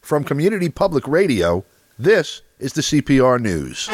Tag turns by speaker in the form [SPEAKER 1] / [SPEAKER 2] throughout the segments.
[SPEAKER 1] From Community Public Radio, this is the CPR News.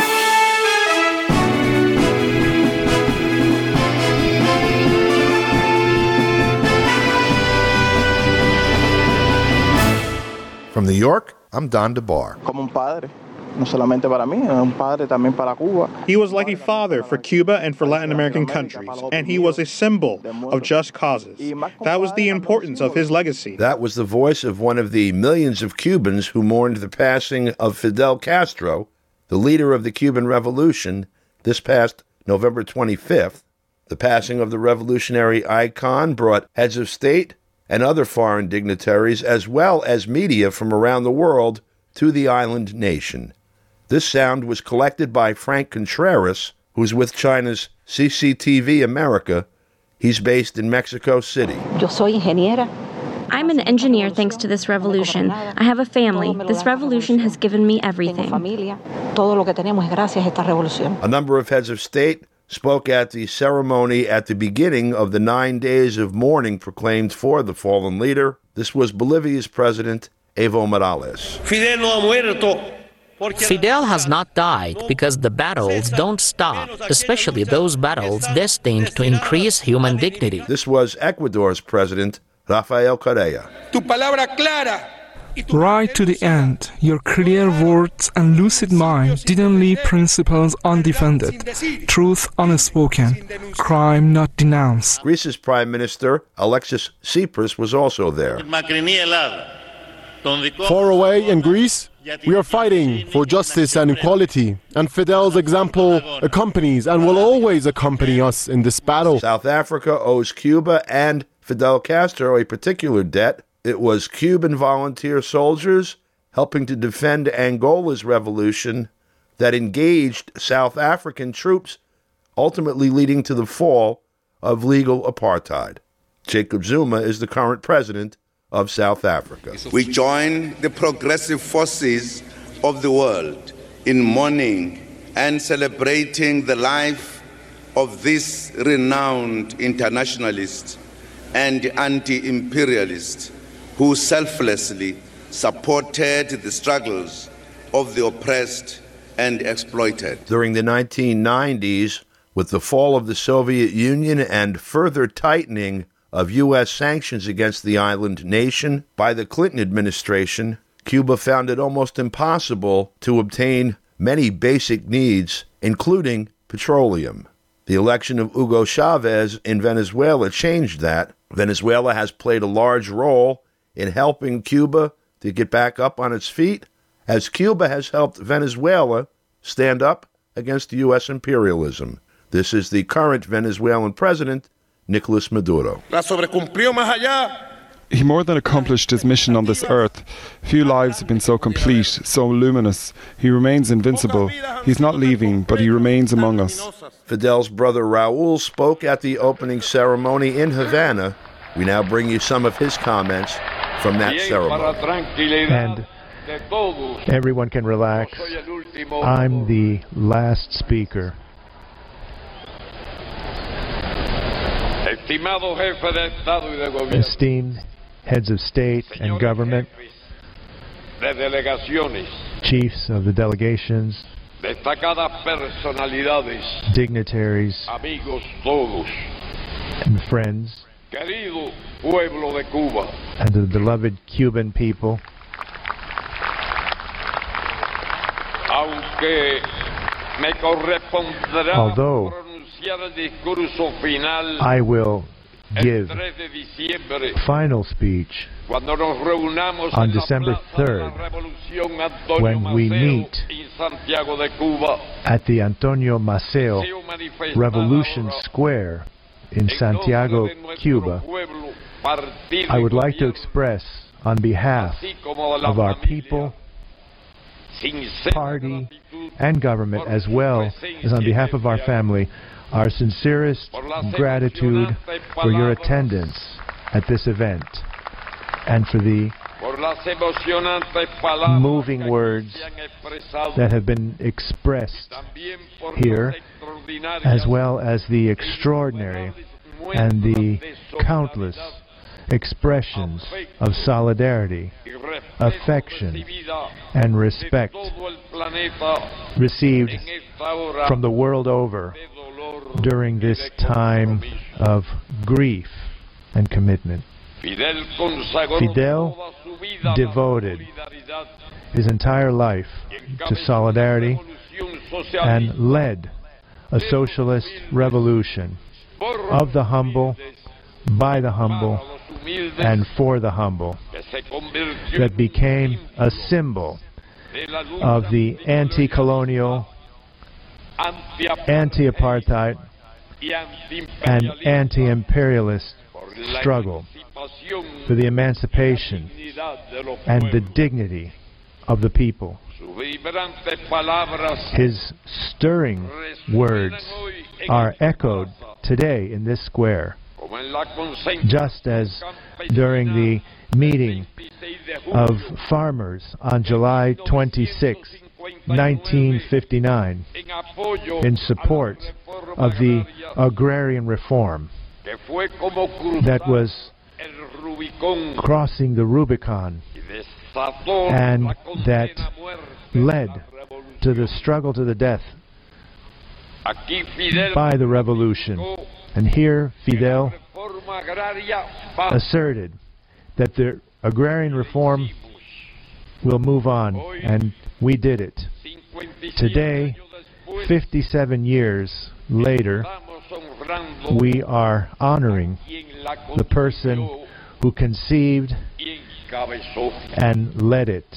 [SPEAKER 1] From New York, I'm Don DeBar.
[SPEAKER 2] Como un padre. No solamente para mí, un padre también para Cuba.
[SPEAKER 3] He was like a father for Cuba and for Latin American countries, and he was a symbol of just causes. That was the importance of his legacy.
[SPEAKER 1] That was the voice of one of the millions of Cubans who mourned the passing of Fidel Castro, the leader of the Cuban Revolution, this past November 25th. The passing of the revolutionary icon brought heads of state and other foreign dignitaries, as well as media from around the world, to the island nation. This sound was collected by Frank Contreras, who's with China's CCTV America. He's based in Mexico City.
[SPEAKER 4] Yo soy ingeniera.
[SPEAKER 5] I'm an engineer thanks to this revolution. I have a family. This revolution has given me everything.
[SPEAKER 1] A number of heads of state spoke at the ceremony at the beginning of the 9 days of mourning proclaimed for the fallen leader. This was Bolivia's president, Evo Morales.
[SPEAKER 6] Fidel has not died because the battles don't stop, especially those battles destined to increase human dignity.
[SPEAKER 1] This was Ecuador's president, Rafael Correa.
[SPEAKER 7] Right to the end, your clear words and lucid mind didn't leave principles undefended, truth unspoken, crime not denounced.
[SPEAKER 1] Greece's Prime Minister, Alexis Tsipras, was also there.
[SPEAKER 8] Far away in Greece, we are fighting for justice and equality, and Fidel's example accompanies and will always accompany us in this battle.
[SPEAKER 1] South Africa owes Cuba and Fidel Castro a particular debt. It was Cuban volunteer soldiers helping to defend Angola's revolution that engaged South African troops, ultimately leading to the fall of legal apartheid. Jacob Zuma is the current president of South Africa.
[SPEAKER 9] We join the progressive forces of the world in mourning and celebrating the life of this renowned internationalist and anti-imperialist who selflessly supported the struggles of the oppressed and exploited.
[SPEAKER 1] During the 1990s, with the fall of the Soviet Union and further tightening of U.S. sanctions against the island nation by the Clinton administration, Cuba found it almost impossible to obtain many basic needs, including petroleum. The election of Hugo Chavez in Venezuela changed that. Venezuela has played a large role in helping Cuba to get back up on its feet, as Cuba has helped Venezuela stand up against U.S. imperialism. This is the current Venezuelan president, Nicolas Maduro.
[SPEAKER 10] He more than accomplished his mission on this earth. Few lives have been so complete, so luminous. He remains invincible. He's not leaving, but he remains among us.
[SPEAKER 1] Fidel's brother Raul spoke at the opening ceremony in Havana. We now bring you some of his comments from that ceremony.
[SPEAKER 11] And everyone can relax. I'm the last speaker. Esteemed heads of state and government, chiefs of the delegations, dignitaries, and friends, and the beloved Cuban people. Although I will give final speech on December 3rd when we meet at the Antonio Maceo Revolution Square in Santiago, Cuba, I would like to express on behalf of our people, party, and government, as well as on behalf of our family, our sincerest gratitude for your attendance at this event and for the moving words that have been expressed here, as well as the extraordinary and the countless expressions of solidarity, affection, and respect received from the world over during this time of grief and commitment. Fidel devoted his entire life to solidarity and led a socialist revolution of the humble, by the humble, and for the humble, that became a symbol of the anti-colonial, anti-apartheid, and anti-imperialist struggle for the emancipation and the dignity of the people. His stirring words are echoed today in this square, just as during the meeting of farmers on July 26, 1959, in support of the agrarian reform that was crossing the Rubicon and that led to the struggle to the death by the revolution. And here Fidel asserted that the agrarian reform will move on, and we did it. Today, 57 years later, we are honoring the person who conceived and led it.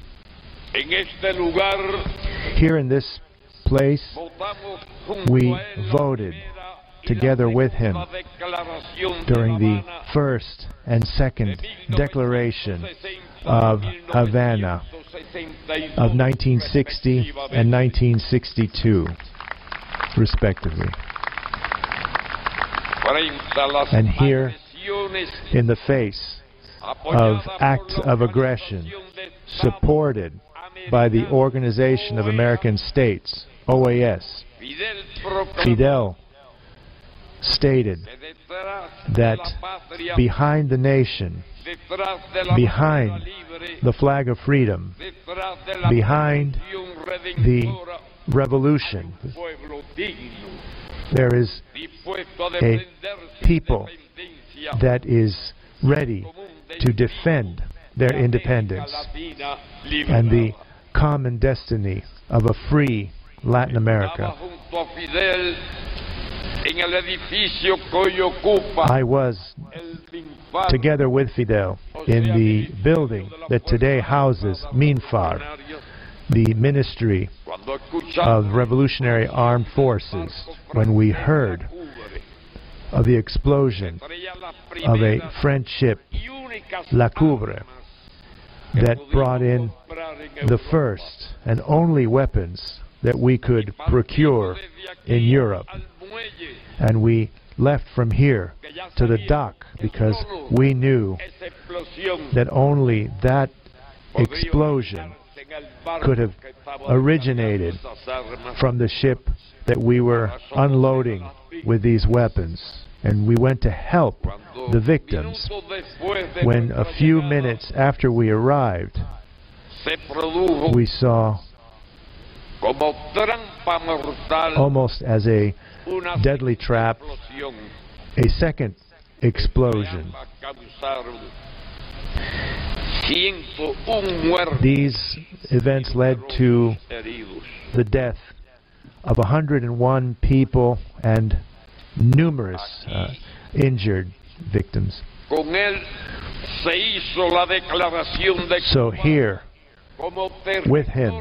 [SPEAKER 11] Here in this place, we voted together with him during the first and second declaration of Havana of 1960 and 1962, respectively. And here, in the face of acts of aggression supported by the Organization of American States, OAS, Fidel stated that behind the nation, behind the flag of freedom, behind the revolution, there is a people that is ready to defend their independence and the common destiny of a free Latin America. I was together with Fidel in the building that today houses MINFAR, the Ministry of Revolutionary Armed Forces, when we heard of the explosion of a French ship, La Coubre, that brought in the first and only weapons that we could procure in Europe. And we left from here to the dock because we knew that only that explosion could have originated from the ship that we were unloading with these weapons. And we went to help the victims when a few minutes after we arrived, we saw, almost as a deadly trap, a second explosion. These events led to the death of 101 people and numerous injured victims. So here, with him,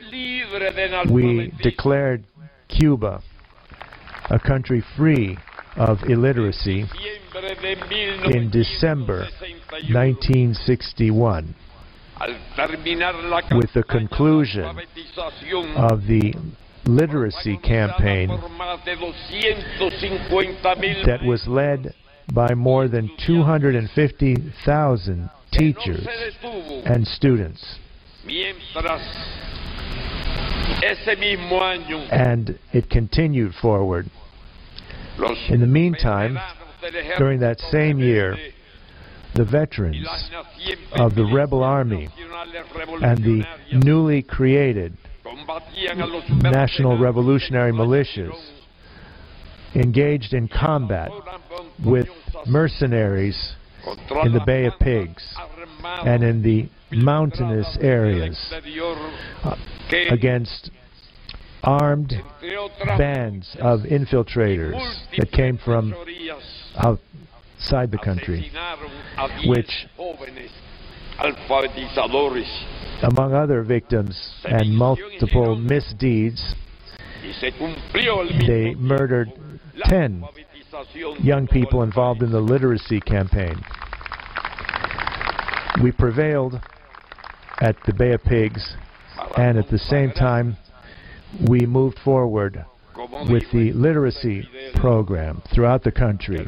[SPEAKER 11] we declared Cuba a country free of illiteracy in December 1961, with the conclusion of the literacy campaign that was led by more than 250,000 teachers and students. And it continued forward. In the meantime, during that same year, the veterans of the rebel army and the newly created National Revolutionary Militias engaged in combat with mercenaries in the Bay of Pigs and in the mountainous areas against armed bands of infiltrators that came from outside the country, which, among other victims and multiple misdeeds, they murdered 10 young people involved in the literacy campaign. We prevailed at the Bay of Pigs, and at the same time we moved forward with the literacy program throughout the country.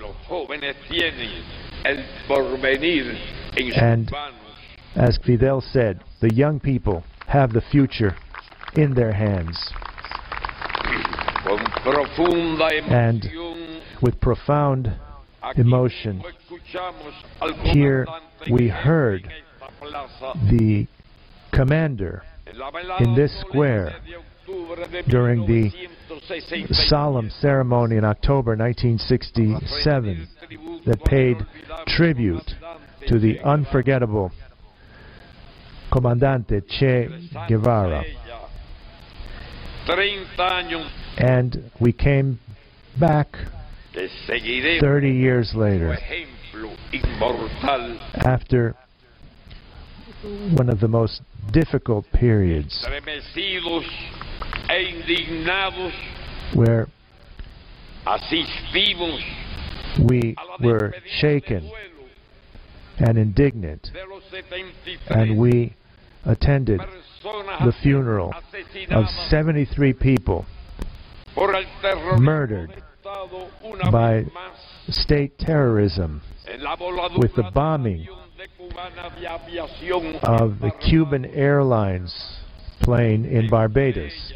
[SPEAKER 11] And as Fidel said, the young people have the future in their hands. And with profound emotion, here we heard the commander in this square during the solemn ceremony in October 1967 that paid tribute to the unforgettable Comandante Che Guevara. And we came back 30 years later, after one of the most difficult periods, where we were shaken and indignant, and we attended the funeral of 73 people murdered by state terrorism with the bombing of the Cuban Airlines plane in Barbados.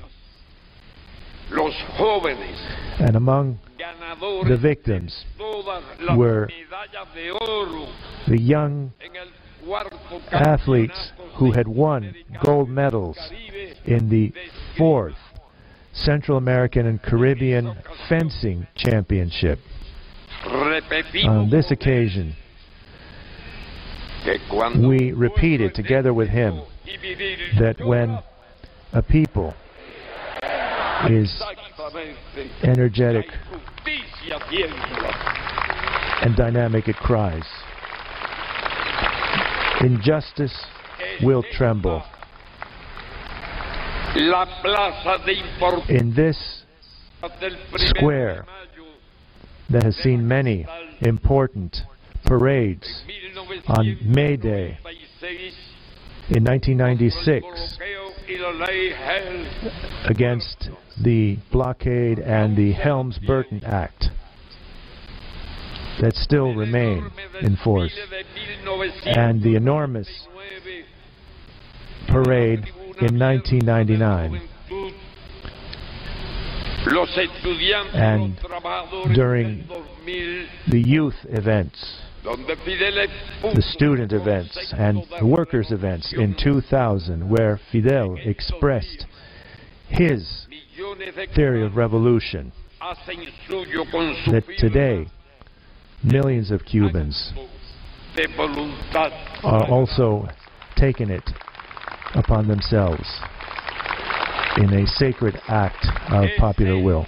[SPEAKER 11] And among the victims were the young athletes who had won gold medals in the 4th Central American and Caribbean Fencing Championship. On this occasion, we repeated together with him that when a people is energetic and dynamic, it cries. Injustice will tremble. In this square that has seen many important parades on May Day in 1996 against the blockade and the Helms-Burton Act that still remain in force, and the enormous parade in 1999, and during the youth events, the student events, and the workers' events in 2000, where Fidel expressed his theory of revolution, that today millions of Cubans are also taking it upon themselves in a sacred act of popular will.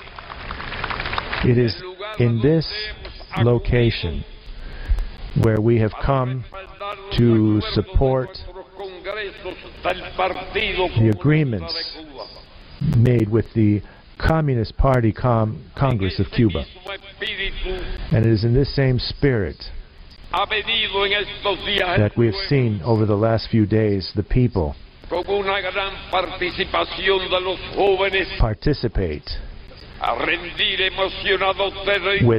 [SPEAKER 11] It is in this location where we have come to support the agreements made with the Communist Party Congress of Cuba. And it is in this same spirit that we have seen over the last few days the people participate with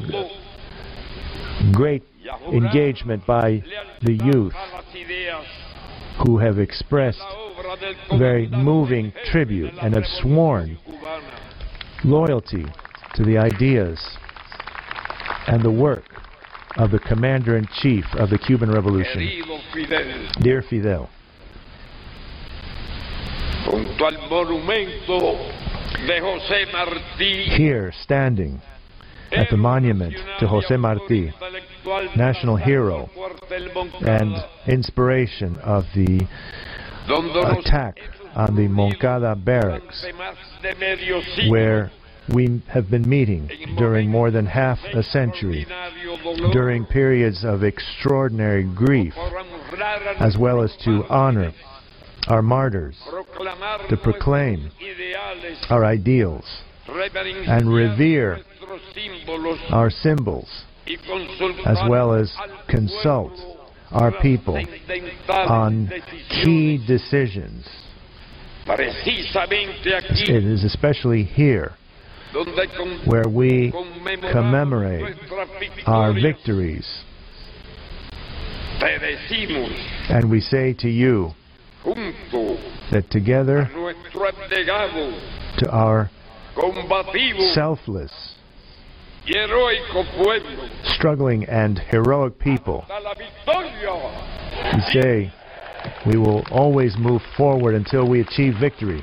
[SPEAKER 11] great engagement by the youth, who have expressed very moving tribute and have sworn loyalty to the ideas and the work of the Commander-in-Chief of the Cuban Revolution. Dear Fidel, here, standing at the monument to José Martí, national hero and inspiration of the attack on the Moncada barracks, where we have been meeting during more than half a century, during periods of extraordinary grief, as well as to honor our martyrs, to proclaim our ideals, and revere our symbols, as well as consult our people on key decisions. It is especially here where we commemorate our victories, and we say to you that together, to our selfless, struggling and heroic people, we say we will always move forward until we achieve victory.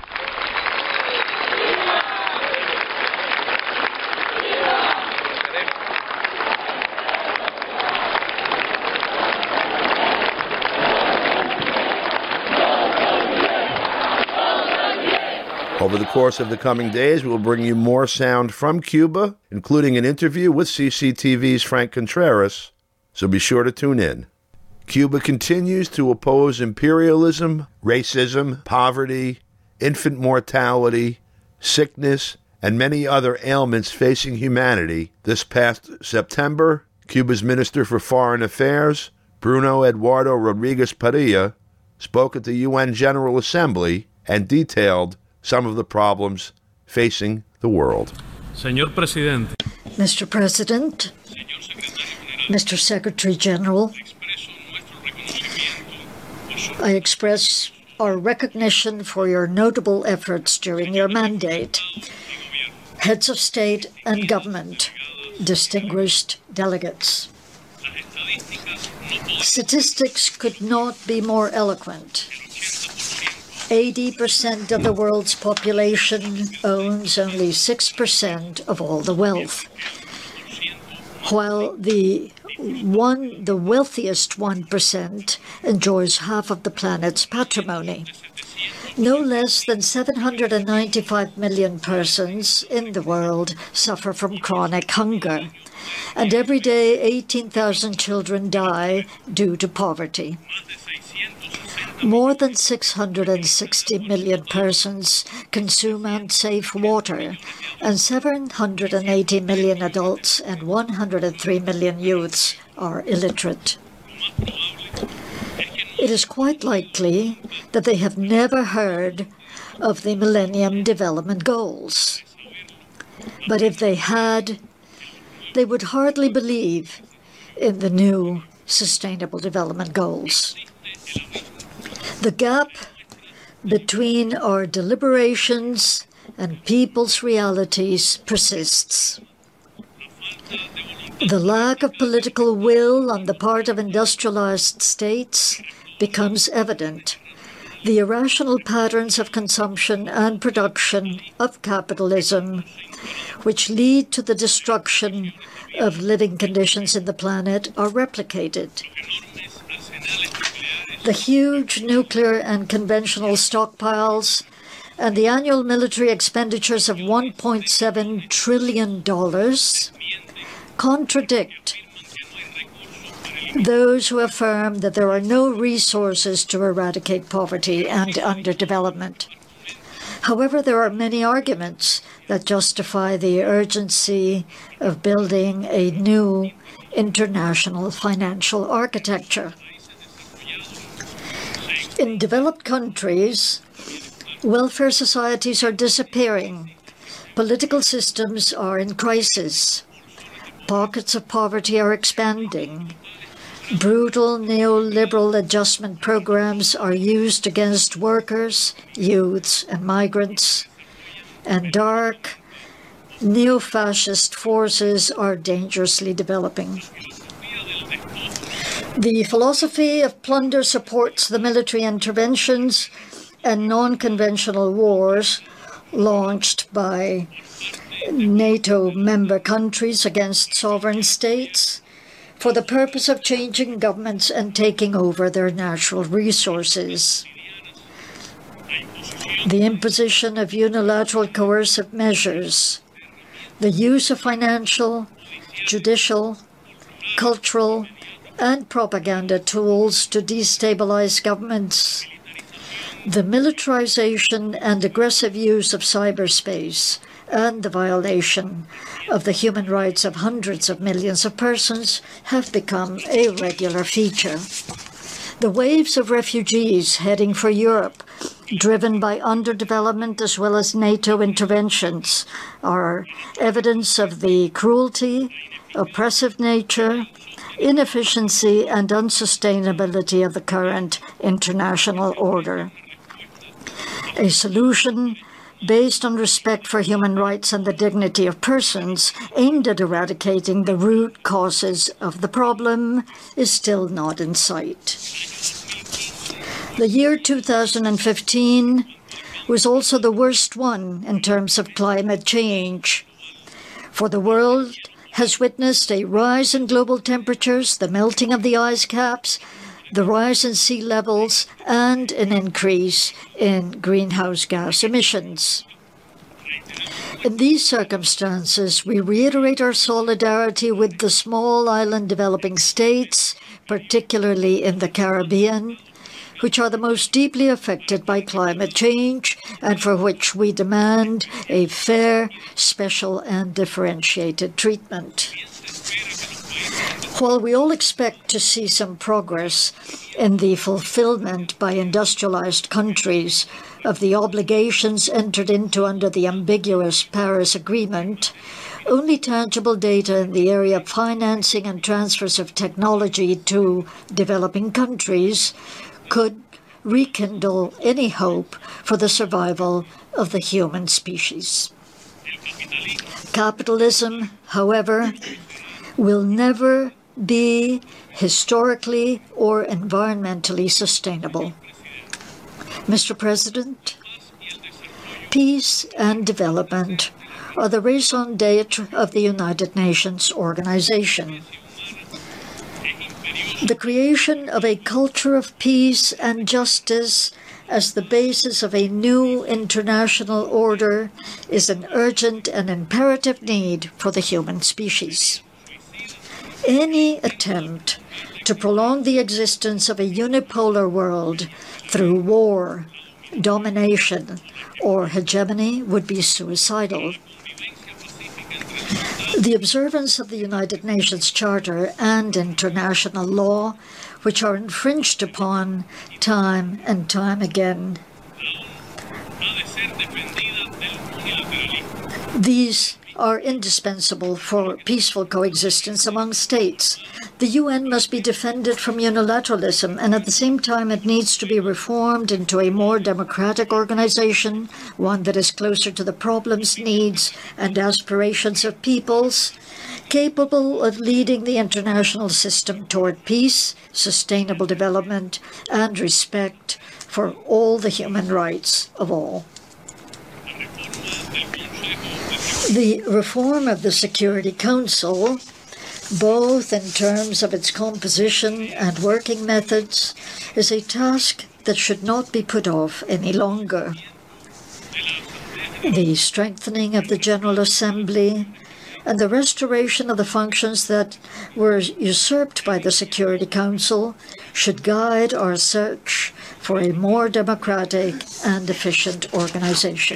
[SPEAKER 1] Over the course of the coming days, we will bring you more sound from Cuba, including an interview with CCTV's Frank Contreras, so be sure to tune in. Cuba continues to oppose imperialism, racism, poverty, infant mortality, sickness, and many other ailments facing humanity. This past September, Cuba's Minister for Foreign Affairs, Bruno Eduardo Rodriguez Padilla, spoke at the UN General Assembly and detailed some of the problems facing the world.
[SPEAKER 4] Señor Presidente.
[SPEAKER 12] Mr. President, Mr. Secretary General, I express our recognition for your notable efforts during your mandate. Heads of state and government, distinguished delegates. Statistics could not be more eloquent. 80% of the world's population owns only 6% of all the wealth, while the wealthiest 1% enjoys half of the planet's patrimony. No less than 795 million persons in the world suffer from chronic hunger, and every day 18,000 children die due to poverty. More than 660 million persons consume unsafe water, and 780 million adults and 103 million youths are illiterate. It is quite likely that they have never heard of the Millennium Development Goals. But if they had, they would hardly believe in the new Sustainable Development Goals. The gap between our deliberations and people's realities persists. The lack of political will on the part of industrialized states becomes evident. The irrational patterns of consumption and production of capitalism, which lead to the destruction of living conditions in the planet, are replicated. The huge nuclear and conventional stockpiles and the annual military expenditures of $1.7 trillion contradict those who affirm that there are no resources to eradicate poverty and underdevelopment. However, there are many arguments that justify the urgency of building a new international financial architecture. In developed countries, welfare societies are disappearing. Political systems are in crisis. Pockets of poverty are expanding. Brutal neoliberal adjustment programs are used against workers, youths, and migrants. And dark, neo-fascist forces are dangerously developing. The philosophy of plunder supports the military interventions and non-conventional wars launched by NATO member countries against sovereign states for the purpose of changing governments and taking over their natural resources. The imposition of unilateral coercive measures, the use of financial, judicial, cultural, and propaganda tools to destabilize governments, the militarization and aggressive use of cyberspace, and the violation of the human rights of hundreds of millions of persons have become a regular feature. The waves of refugees heading for Europe, driven by underdevelopment as well as NATO interventions, are evidence of the cruelty, oppressive nature, inefficiency, and unsustainability of the current international order. A solution based on respect for human rights and the dignity of persons, aimed at eradicating the root causes of the problem, is still not in sight. The year 2015 was also the worst one in terms of climate change, for the world has witnessed a rise in global temperatures, the melting of the ice caps, the rise in sea levels, and an increase in greenhouse gas emissions. In these circumstances, we reiterate our solidarity with the small island developing states, particularly in the Caribbean, which are the most deeply affected by climate change and for which we demand a fair, special, and differentiated treatment. While we all expect to see some progress in the fulfillment by industrialized countries of the obligations entered into under the ambiguous Paris Agreement, only tangible data in the area of financing and transfers of technology to developing countries could rekindle any hope for the survival of the human species. Capitalism, however, will never be historically or environmentally sustainable. Mr. President, peace and development are the raison d'etre of the United Nations organization. The creation of a culture of peace and justice as the basis of a new international order is an urgent and imperative need for the human species. Any attempt to prolong the existence of a unipolar world through war, domination, or hegemony would be suicidal. The observance of the United Nations Charter and international law, which are infringed upon time and time again, these are indispensable for peaceful coexistence among states. The UN must be defended from unilateralism, and at the same time it needs to be reformed into a more democratic organization, one that is closer to the problems, needs, and aspirations of peoples, capable of leading the international system toward peace, sustainable development, and respect for all the human rights of all. The reform of the Security Council, both in terms of its composition and working methods, is a task that should not be put off any longer. The strengthening of the General Assembly and the restoration of the functions that were usurped by the Security Council should guide our search for a more democratic and efficient organization.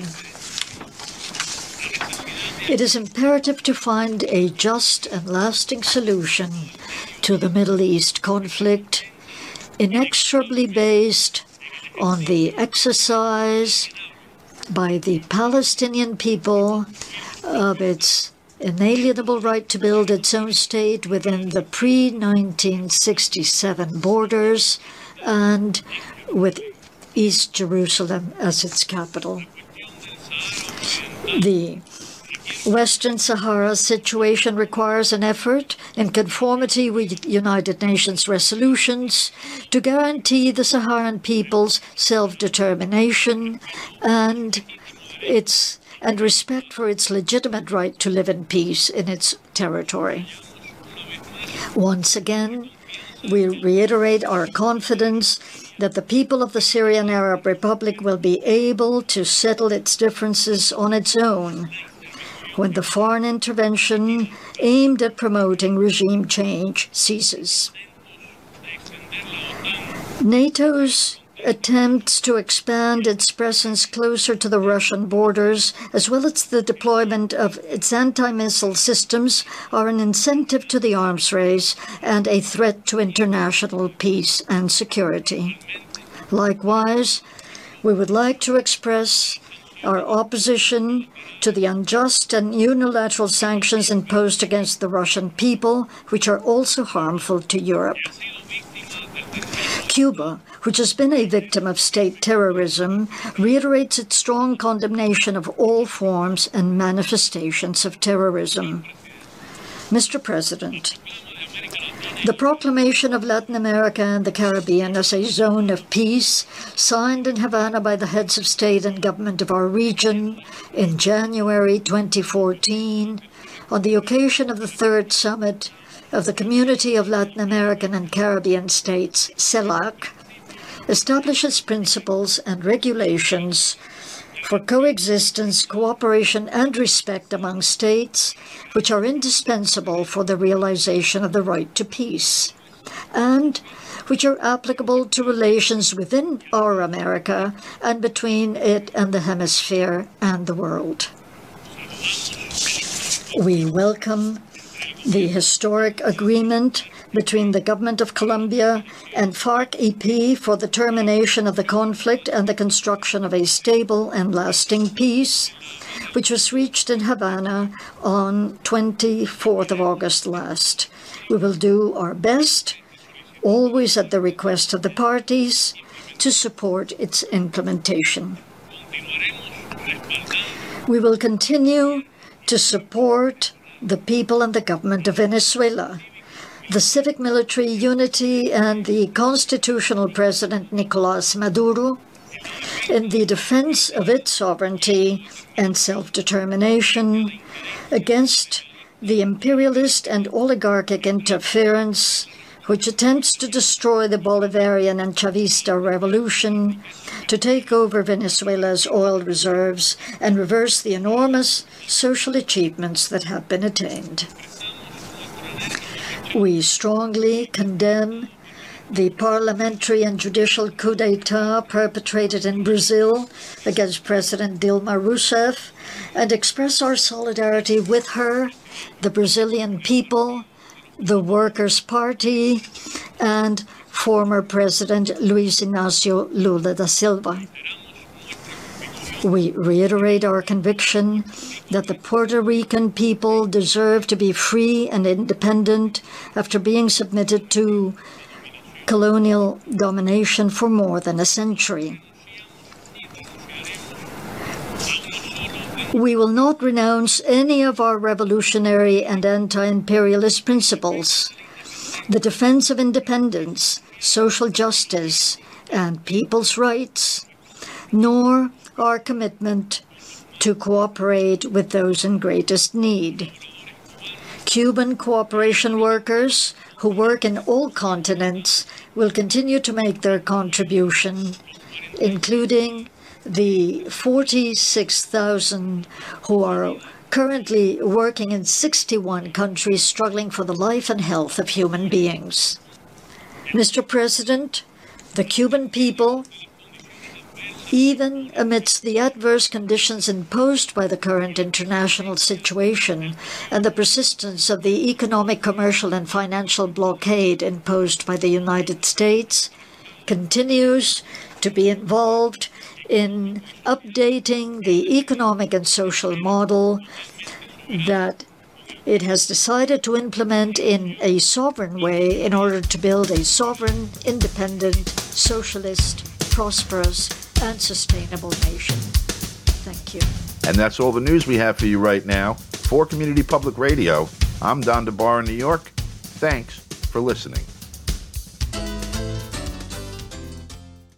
[SPEAKER 12] It is imperative to find a just and lasting solution to the Middle East conflict, inexorably based on the exercise by the Palestinian people of its inalienable right to build its own state within the pre-1967 borders and with East Jerusalem as its capital. The Western Sahara's situation requires an effort in conformity with United Nations resolutions to guarantee the Saharan people's self-determination and respect for its legitimate right to live in peace in its territory. Once again, we reiterate our confidence that the people of the Syrian Arab Republic will be able to settle its differences on its own when the foreign intervention aimed at promoting regime change ceases. NATO's attempts to expand its presence closer to the Russian borders, as well as the deployment of its anti-missile systems, are an incentive to the arms race and a threat to international peace and security. Likewise, we would like to express our opposition to the unjust and unilateral sanctions imposed against the Russian people, which are also harmful to Europe. Cuba, which has been a victim of state terrorism, reiterates its strong condemnation of all forms and manifestations of terrorism. Mr. President, the proclamation of Latin America and the Caribbean as a zone of peace, signed in Havana by the heads of state and government of our region in January 2014, on the occasion of the third summit of the Community of Latin American and Caribbean States, CELAC, establishes principles and regulations for coexistence, cooperation, and respect among states, which are indispensable for the realization of the right to peace, and which are applicable to relations within our America and between it and the hemisphere and the world. We welcome the historic agreement between the Government of Colombia and FARC-EP for the termination of the conflict and the construction of a stable and lasting peace, which was reached in Havana on 24th of August last. We will do our best, always at the request of the parties, to support its implementation. We will continue to support the people and the government of Venezuela, the civic military unity and the constitutional president Nicolás Maduro in the defense of its sovereignty and self-determination against the imperialist and oligarchic interference which attempts to destroy the Bolivarian and Chavista revolution, to take over Venezuela's oil reserves and reverse the enormous social achievements that have been attained. We strongly condemn the parliamentary and judicial coup d'etat perpetrated in Brazil against President Dilma Rousseff and express our solidarity with her, the Brazilian people, the Workers' Party, and former President Luiz Inácio Lula da Silva. We reiterate our conviction that the Puerto Rican people deserve to be free and independent after being submitted to colonial domination for more than a century. We will not renounce any of our revolutionary and anti-imperialist principles. The defense of independence, social justice, and people's rights, nor our commitment to cooperate with those in greatest need. Cuban cooperation workers who work in all continents will continue to make their contribution, including the 46,000 who are currently working in 61 countries struggling for the life and health of human beings. Mr. President, the Cuban people, even amidst the adverse conditions imposed by the current international situation and the persistence of the economic, commercial, and financial blockade imposed by the United States, continues to be involved in updating the economic and social model that it has decided to implement in a sovereign way in order to build a sovereign, independent, socialist, prosperous, and sustainable nation. Thank you.
[SPEAKER 1] And that's all the news we have for you right now. For Community Public Radio, I'm Don DeBar in New York. Thanks for listening.